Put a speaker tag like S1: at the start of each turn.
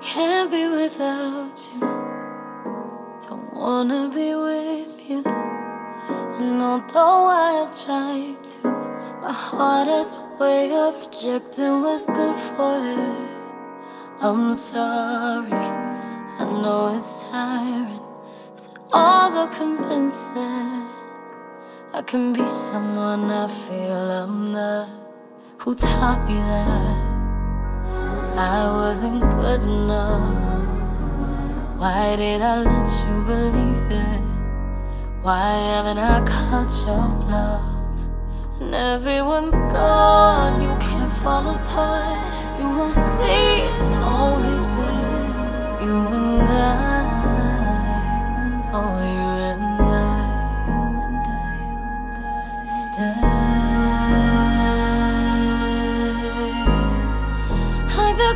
S1: can't be without you. Don't wanna be with you. And although I have tried to, my heart has a way of rejecting what's good for it. I'm sorry, I know it's tiring. Is it all the convincing? I can be someone I feel I'm not. Who taught me that I wasn't good enough? Why did I let you believe it? Why haven't I caught your bluff? And everyone's gone, you can't fall apart. You won't see